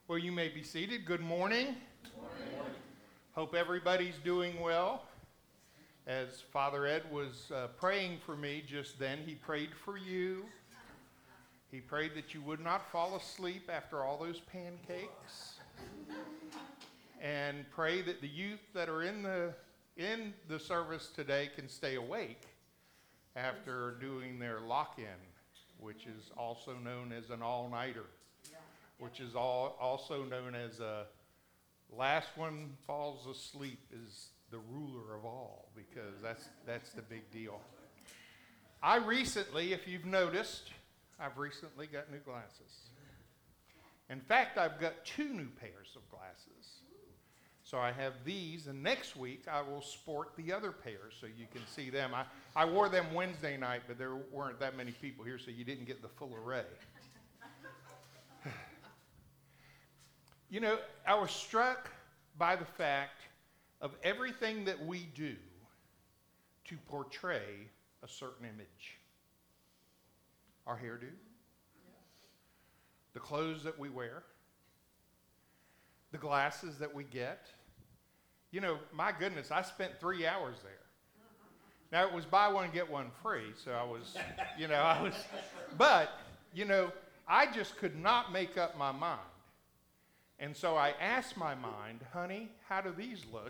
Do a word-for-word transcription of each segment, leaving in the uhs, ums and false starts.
Well, you may be seated. Good morning. Good morning. Hope everybody's doing well. As Father Ed was uh, praying for me just then, he prayed for you. He prayed that you would not fall asleep after all those pancakes. And pray that the youth that are in the in the service today can stay awake after doing their lock-in, which is also known as an all-nighter. Which is all, also known as a last one falls asleep is the ruler of all, because that's that's the big deal. I recently, if you've noticed, I've recently got new glasses. In fact, I've got two new pairs of glasses. So I have these, and next week I will sport the other pairs so you can see them. I, I wore them Wednesday night, but there weren't that many people here, so you didn't get the full array. You know, I was struck by the fact of everything that we do to portray a certain image. Our hairdo, the clothes that we wear, the glasses that we get. You know, my goodness, I spent three hours there. Now, it was buy one, get one free, so I was, you know, I was, but, you know, I just could not make up my mind. And so I asked my mind, honey, how do these look?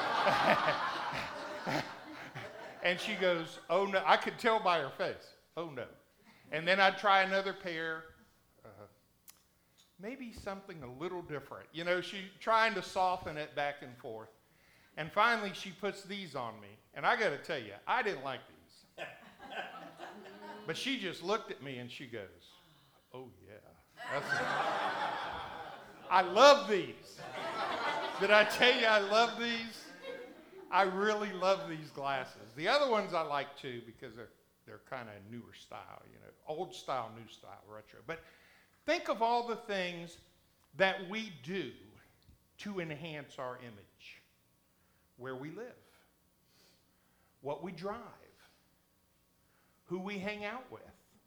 And she goes, oh, no. I could tell by her face, oh, no. And then I'd try another pair, uh, maybe something a little different. You know, she's trying to soften it back and forth. And finally, she puts these on me. And I got to tell you, I didn't like these. But she just looked at me and she goes, oh, yeah. That's I love these. Did I tell you I love these? I really love these glasses. The other ones I like too because they're they're kind of newer style, you know, old style, new style, retro. But think of all the things that we do to enhance our image. Where we live, what we drive, who we hang out with.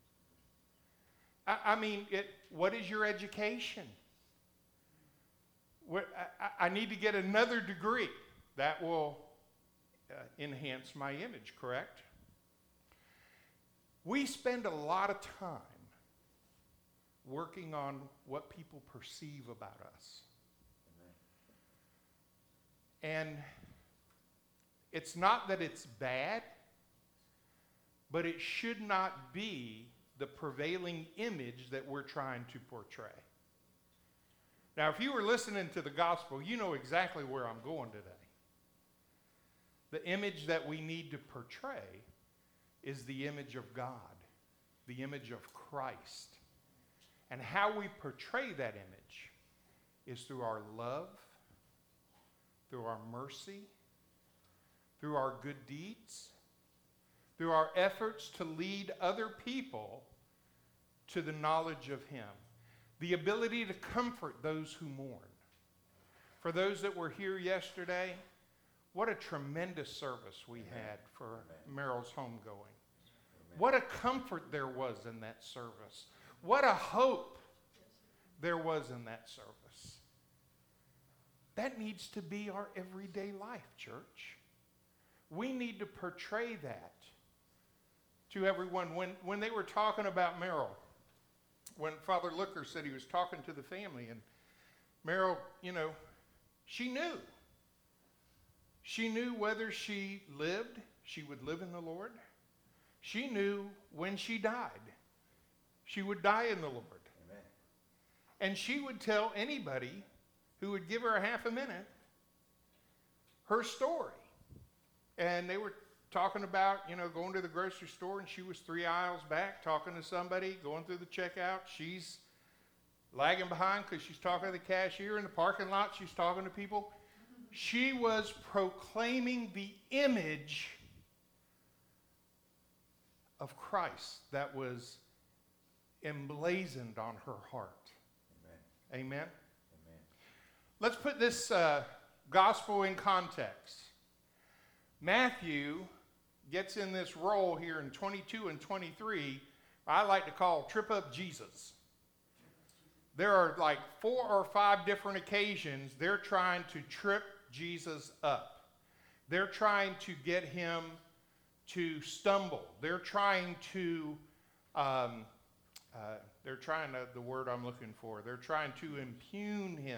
I, I mean, it, what is your education? Where, I, I need to get another degree. That will uh, enhance my image, correct? We spend a lot of time working on what people perceive about us. Amen. And it's not that it's bad, but it should not be the prevailing image that we're trying to portray. Now, if you were listening to the gospel, you know exactly where I'm going today. The image that we need to portray is the image of God, the image of Christ. And how we portray that image is through our love, through our mercy, through our good deeds, through our efforts to lead other people to the knowledge of Him. The ability to comfort those who mourn. For those that were here yesterday, what a tremendous service we had for Merrill's homegoing. What a comfort there was in that service. What a hope there was in that service. That needs to be our everyday life, church. We need to portray that to everyone. When, when they were talking about Merrill, when Father Looker said he was talking to the family, and Merrill, you know, she knew. She knew whether she lived, she would live in the Lord. She knew when she died, she would die in the Lord. Amen. And she would tell anybody who would give her a half a minute her story. And they were talking about, you know, going to the grocery store, and she was three aisles back talking to somebody, going through the checkout. She's lagging behind because she's talking to the cashier. In the parking lot, she's talking to people. She was proclaiming the image of Christ that was emblazoned on her heart. Amen. Amen. Amen. Let's put this uh, gospel in context. Matthew gets in this role here in twenty-two and twenty-three, I like to call Trip Up Jesus. there are like four or five different occasions they're trying to trip Jesus up. They're trying to get him to stumble. They're trying to, um, uh, they're trying to, the word I'm looking for, they're trying to impugn him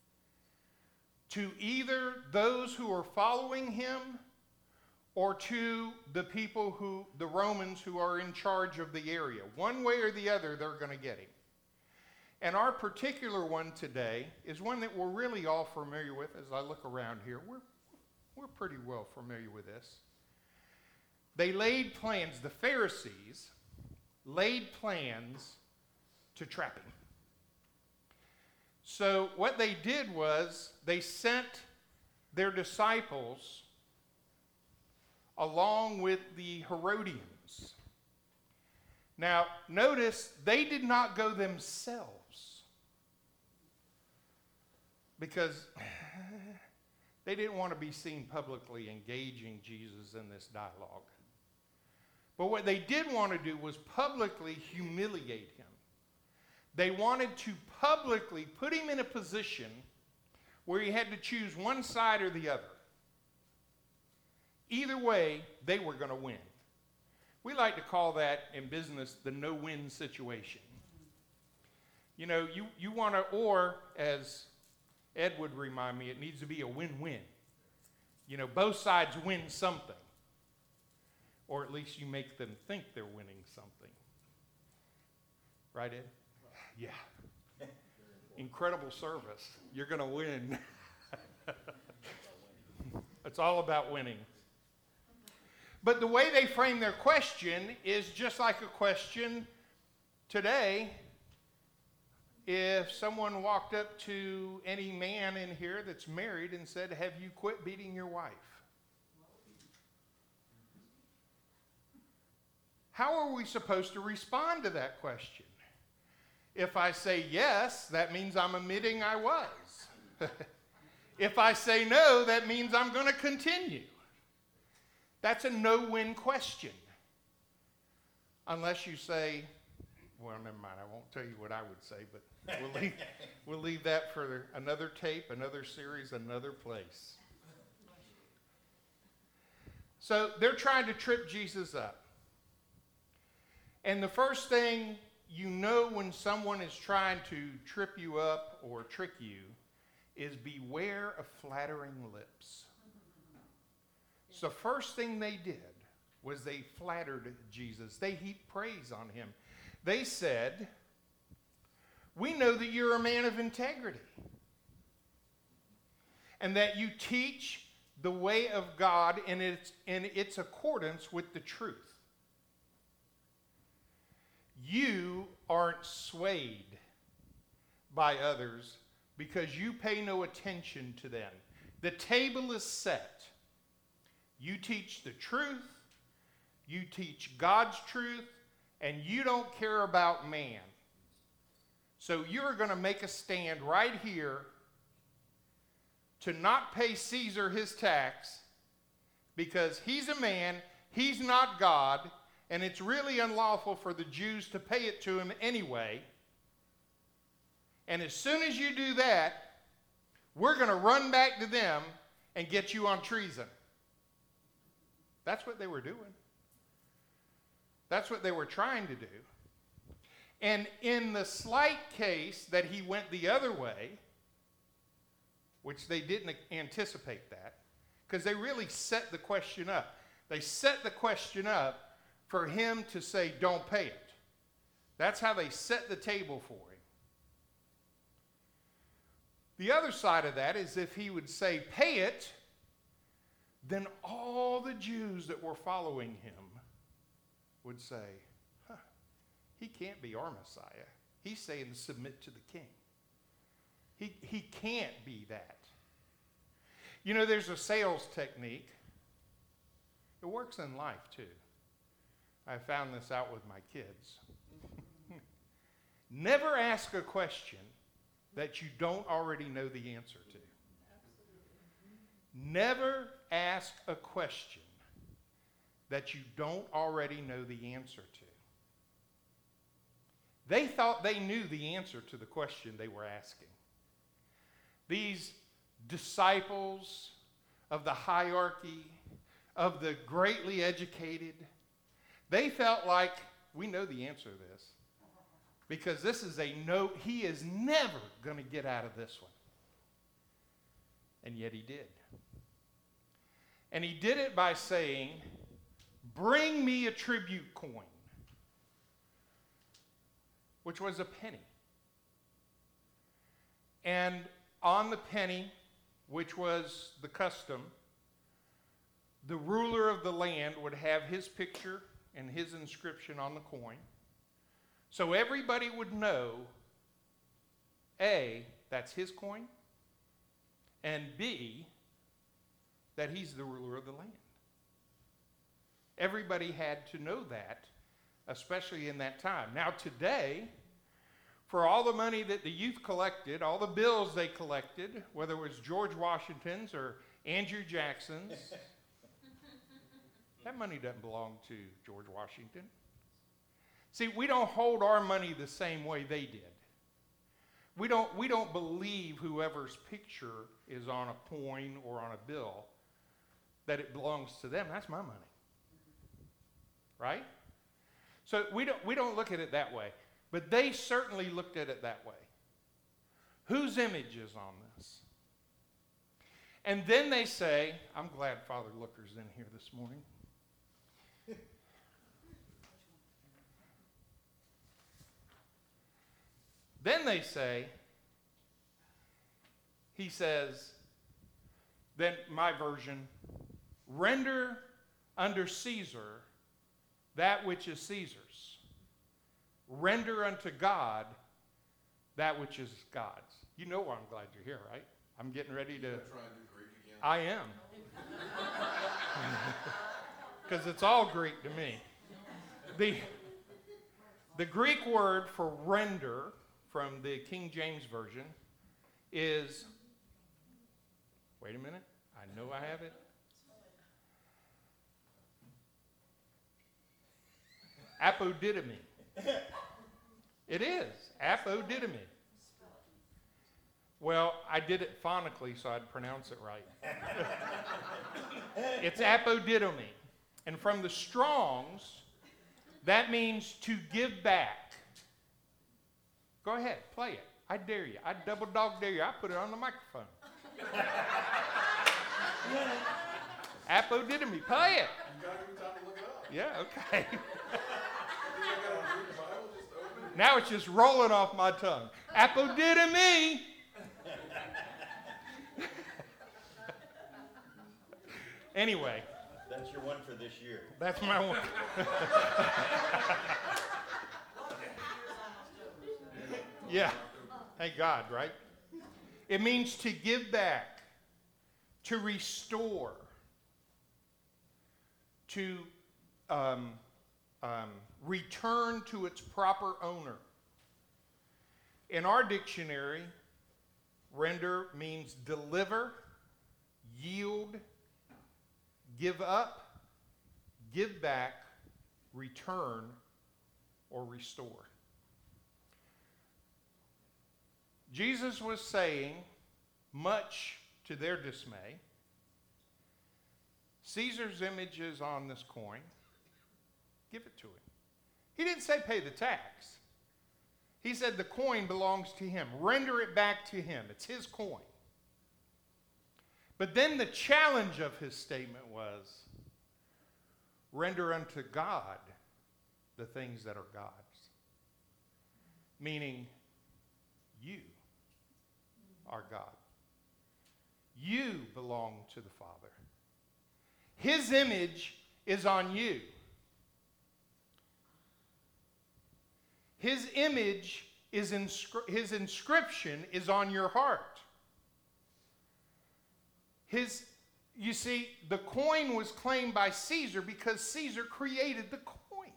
to either those who are following him or to the people who, the Romans who are in charge of the area. One way or the other, they're going to get him. And our particular one today is one that we're really all familiar with. As I look around here, we're, we're pretty well familiar with this. They laid plans, the Pharisees laid plans to trap him. So what they did was they sent their disciples along with the Herodians. Now, notice they did not go themselves because they didn't want to be seen publicly engaging Jesus in this dialogue. But what they did want to do was publicly humiliate him. They wanted to publicly put him in a position where he had to choose one side or the other. Either way, they were going to win. We like to call that in business the no-win situation. You know, you, you want to, or as Ed would remind me, it needs to be a win-win. You know, both sides win something. Or at least you make them think they're winning something. Right, Ed? Yeah. Incredible service. You're going to win. It's all about winning. But the way they frame their question is just like a question today. If someone walked up to any man in here that's married and said, "Have you quit beating your wife?" How are we supposed to respond to that question? If I say yes, that means I'm admitting I was. If I say no, that means I'm going to continue. That's a no-win question. Unless you say, well, never mind, I won't tell you what I would say, but we'll leave, we'll leave that for another tape, another series, another place. So they're trying to trip Jesus up. And the first thing you know when someone is trying to trip you up or trick you is beware of flattering lips. So first thing they did was they flattered Jesus. They heaped praise on him. They said, "We know that you're a man of integrity and that you teach the way of God in its, in its accordance with the truth. You aren't swayed by others because you pay no attention to them. The table is set. You teach the truth, you teach God's truth, and you don't care about man. So you're going to make a stand right here to not pay Caesar his tax because he's a man, he's not God, and it's really unlawful for the Jews to pay it to him anyway. And as soon as you do that, we're going to run back to them and get you on treason." That's what they were doing. That's what they were trying to do. And in the slight case that he went the other way, which they didn't anticipate that, because they really set the question up. They set the question up for him to say, "Don't pay it." That's how they set the table for him. The other side of that is if he would say, "Pay it," then all the Jews that were following him would say, huh, he can't be our Messiah. He's saying submit to the king. He, he can't be that. You know, there's a sales technique. It works in life too. I found this out with my kids. Never ask a question that you don't already know the answer to. Never ask a question that you don't already know the answer to. They thought they knew the answer to the question they were asking. These disciples of the hierarchy, of the greatly educated, they felt like, we know the answer to this. Because this is a no, he is never going to get out of this one. And yet he did. And he did it by saying, bring me a tribute coin, which was a penny. And on the penny, which was the custom, the ruler of the land would have his picture and his inscription on the coin. So everybody would know, A, that's his coin, and B, that he's the ruler of the land. Everybody had to know that, especially in that time. Now today, for all the money that the youth collected, all the bills they collected, whether it was George Washington's or Andrew Jackson's, that money doesn't belong to George Washington. See, we don't hold our money the same way they did. We don't, we don't believe whoever's picture is on a coin or on a bill that it belongs to them. That's my money. Right? So we don't, we don't look at it that way. But they certainly looked at it that way. Whose image is on this? And then they say, I'm glad Father Looker's in here this morning. Then they say, he says, then my version, render unto Caesar that which is Caesar's. Render unto God that which is God's. You know why I'm glad you're here, right? I'm getting ready to... You're trying to do Greek again? I am. Because it's all Greek to me. The, the Greek word for render from the King James Version is... Wait a minute. I know I have it. Apodidomi. It is. Apodidomi. Well, I did it phonically so I'd pronounce it right. It's apodidomi. And from the Strongs, that means to give back. Go ahead, play it. I dare you. I double dog dare you. I put it on the microphone. Apodidomi. Play it. You gotta give me time to look it up. Yeah, okay. You think I gotta read the Bible? Just open it. Now it's just rolling off my tongue. Apodidomi. Anyway. That's your one for this year. That's my one. Yeah. Thank God, right? It means to give back, to restore, to um, um, return to its proper owner. In our dictionary, render means deliver, yield, give up, give back, return, or restore. Jesus was saying, much to their dismay, Caesar's image is on this coin. Give it to him. He didn't say pay the tax. He said the coin belongs to him. Render it back to him. It's his coin. But then the challenge of his statement was, render unto God the things that are God's. Meaning, you are God. You belong to the Father. His image is on you. His image is inscri- his inscription is on your heart. His, you see, the coin was claimed by Caesar because Caesar created the coin.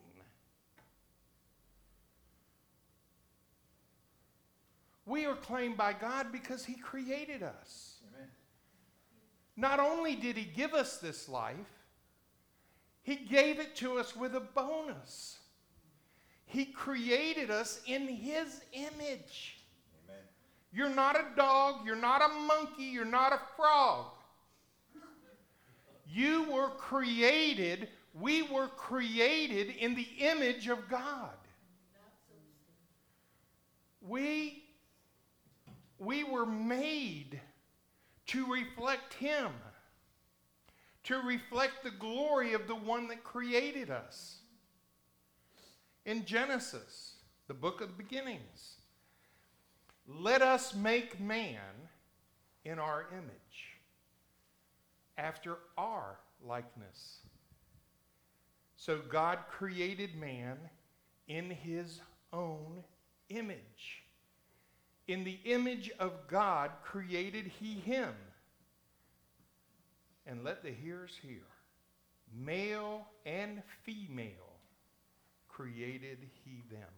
We are claimed by God because he created us. Amen. Not only did he give us this life, he gave it to us with a bonus. He created us in His image. Amen. You're not a dog, you're not a monkey, you're not a frog. You were created, we were created in the image of God. We, we were made to reflect Him, to reflect the glory of the one that created us. In Genesis, the book of the beginnings, let us make man in our image, after our likeness. So God created man in His own image. In the image of God created He him. And let the hearers hear. Male and female created He them.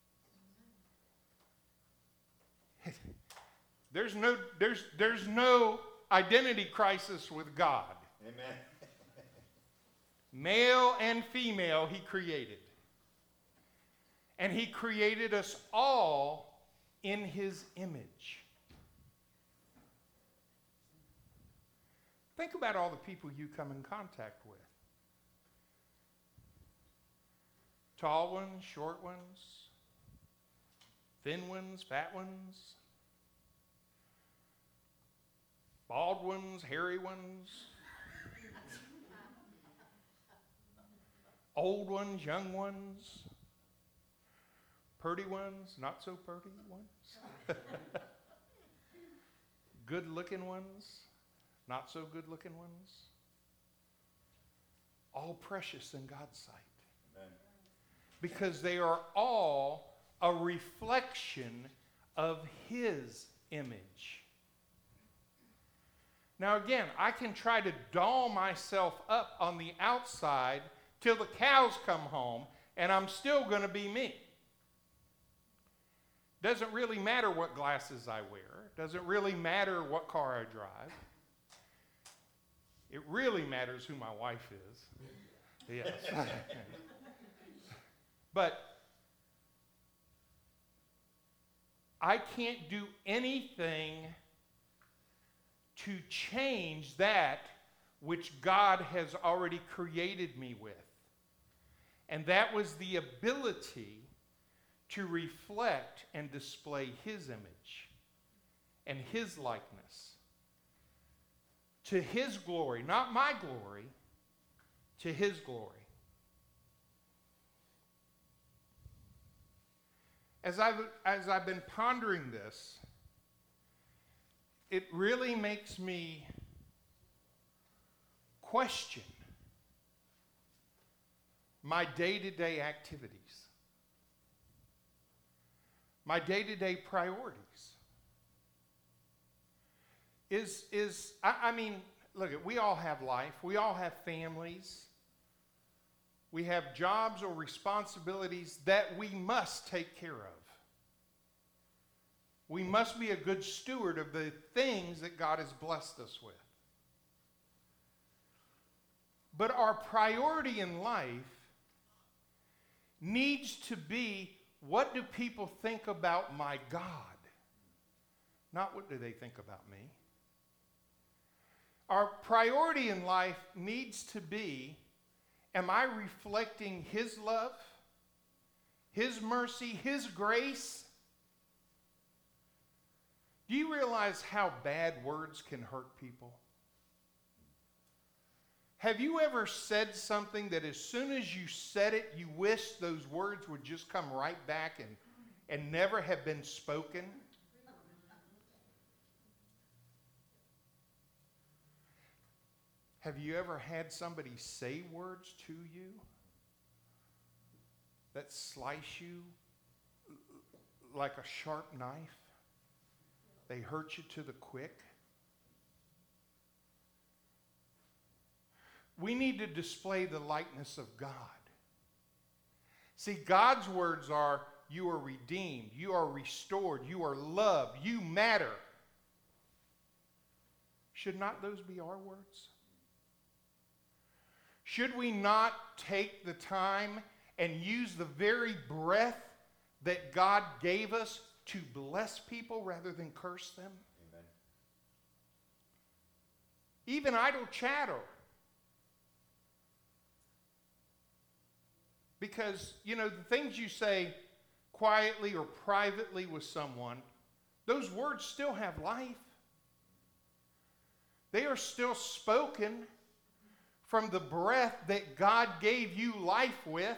There's no, there's, there's no identity crisis with God. Amen. Male and female He created. And He created us all in His image. Think about all the people you come in contact with. Tall ones, short ones, thin ones, fat ones, bald ones, hairy ones, old ones, young ones, purty ones, not so purty ones, good-looking ones, not so good-looking ones, all precious in God's sight. Amen. Because they are all a reflection of His image. Now again, I can try to doll myself up on the outside till the cows come home, and I'm still going to be me. Doesn't really matter what glasses I wear. Doesn't really matter what car I drive. It really matters who my wife is. Yes. But I can't do anything to change that which God has already created me with. And that was the ability to reflect and display His image and His likeness to His glory, not my glory, to His glory. As I've, as I've been pondering this, it really makes me question my day-to-day activities, my day-to-day priorities. Is, is I, I mean, look, we all have life. We all have families. We have jobs or responsibilities that we must take care of. We must be a good steward of the things that God has blessed us with. But our priority in life needs to be, what do people think about my God? Not what do they think about me. Our priority in life needs to be, am I reflecting His love, His mercy, His grace? Do you realize how bad words can hurt people? Have you ever said something that as soon as you said it, you wish those words would just come right back and, and never have been spoken? Have you ever had somebody say words to you that slice you like a sharp knife? They hurt you to the quick? We need to display the likeness of God. See, God's words are, you are redeemed, you are restored, you are loved, you matter. Should not those be our words? Should we not take the time and use the very breath that God gave us to bless people rather than curse them? Amen. Even idle chatter. Because, you know, the things you say quietly or privately with someone, those words still have life. They are still spoken from the breath that God gave you life with.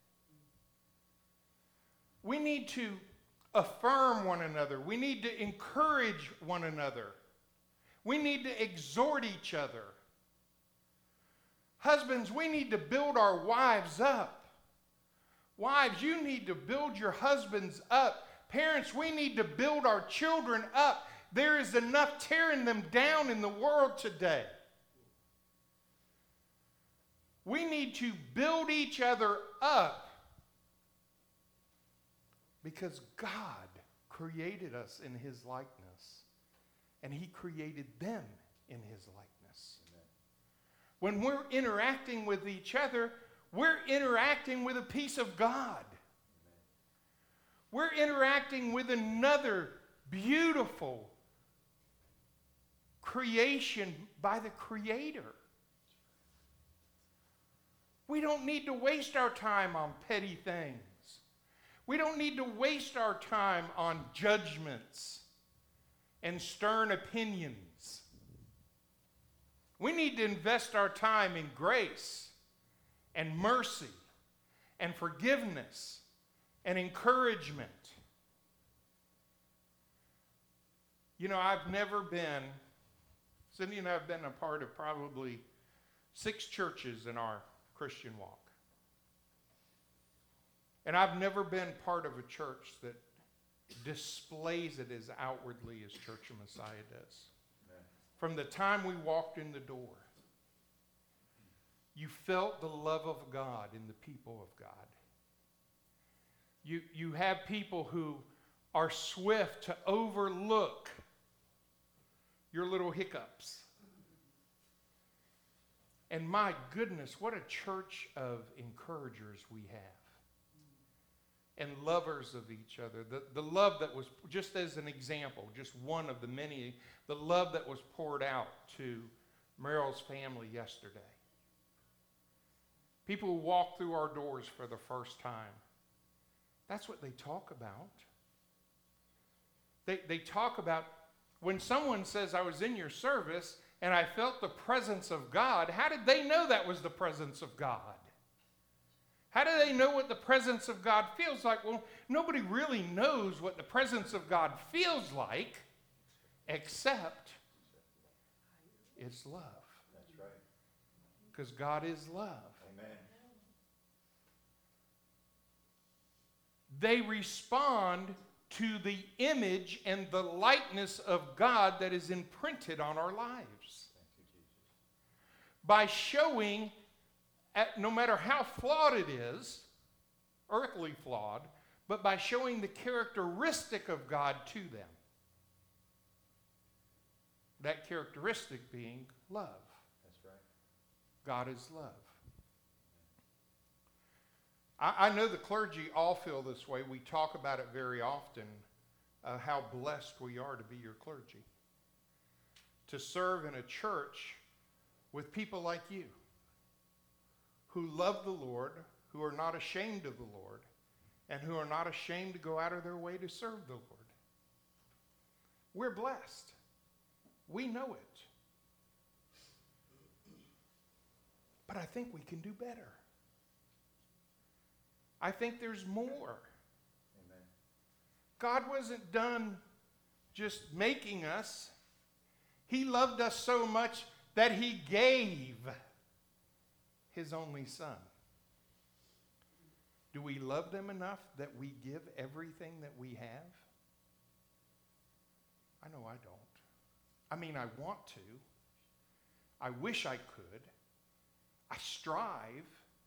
We need to affirm one another. We need to encourage one another. We need to exhort each other. Husbands, we need to build our wives up. Wives, you need to build your husbands up. Parents, we need to build our children up. There is enough tearing them down in the world today. We need to build each other up because God created us in His likeness, and He created them in His likeness. Amen. When we're interacting with each other, we're interacting with a piece of God. Amen. We're interacting with another beautiful creation by the Creator. We don't need to waste our time on petty things. We don't need to waste our time on judgments and stern opinions. We need to invest our time in grace and mercy and forgiveness and encouragement. You know, I've never been, Cindy and I have been a part of probably six churches in our Christian walk. And I've never been part of a church that displays it as outwardly as Church of Messiah does. Amen. From the time we walked in the door, you felt the love of God in the people of God. You, you have people who are swift to overlook your little hiccups. And my goodness, what a church of encouragers we have. And lovers of each other. The, the love that was, just as an example, just one of the many, the love that was poured out to Meryl's family yesterday. People who walk through our doors for the first time. That's what they talk about. They, they talk about, when someone says, I was in your service and I felt the presence of God, how did they know that was the presence of God? How do they know what the presence of God feels like? Well, nobody really knows what the presence of God feels like except it's love. That's right. Because God is love. Amen. They respond to the image and the likeness of God that is imprinted on our lives. Thank you, Jesus. By showing, at, no matter how flawed it is, earthly flawed, but by showing the characteristic of God to them. That characteristic being love. That's right. God is love. I, I know the clergy all feel this way. We talk about it very often, uh, how blessed we are to be your clergy. To serve in a church with people like you, who love the Lord, who are not ashamed of the Lord, and who are not ashamed to go out of their way to serve the Lord. We're blessed. We know it. But I think we can do better. I think there's more. Amen. God wasn't done just making us. He loved us so much that He gave His only Son. Do we love them enough that we give everything that we have? I know I don't. I mean, I want to. I wish I could. I strive.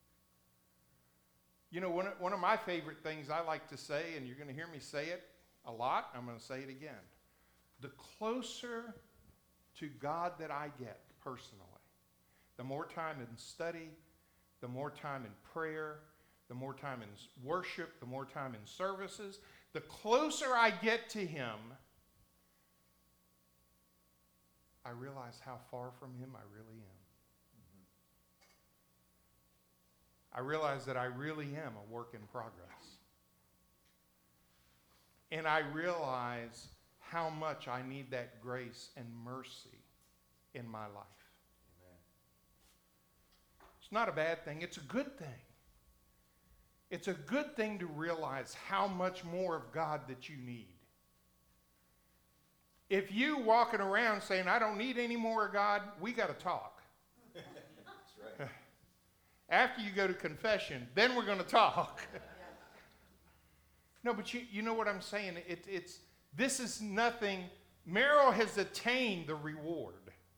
You know, one of, one of my favorite things I like to say, and you're going to hear me say it a lot, I'm going to say it again. The closer to God that I get personally, the more time in study, the more time in prayer, the more time in s- worship, the more time in services, the closer I get to him, I realize how far from him I really am. I realize that I really am a work in progress. And I realize how much I need that grace and mercy in my life. Amen. It's not a bad thing. It's a good thing. It's a good thing to realize how much more of God that you need. If you walking around saying, I don't need any more of God, we got to talk. That's right. After you go to confession, then we're going to talk. No, but you, you know what I'm saying? It, it's, this is nothing. Meryl has attained the reward.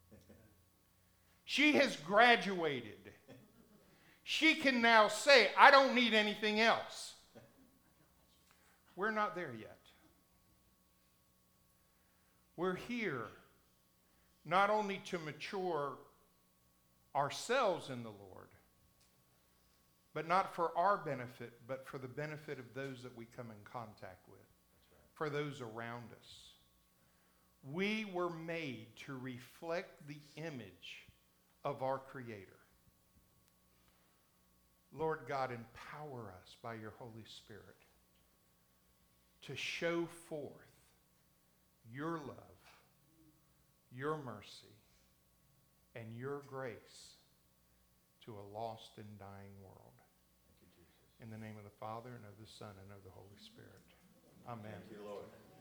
She has graduated. She can now say, I don't need anything else. We're not there yet. We're here not only to mature ourselves in the Lord, but not for our benefit, but for the benefit of those that we come in contact with, for those around us. We were made to reflect the image of our Creator. Lord God, empower us by your Holy Spirit to show forth your love, your mercy, and your grace to a lost and dying world. Thank you, Jesus. In the name of the Father, and of the Son, and of the Holy Spirit. Amen. Thank you, Lord.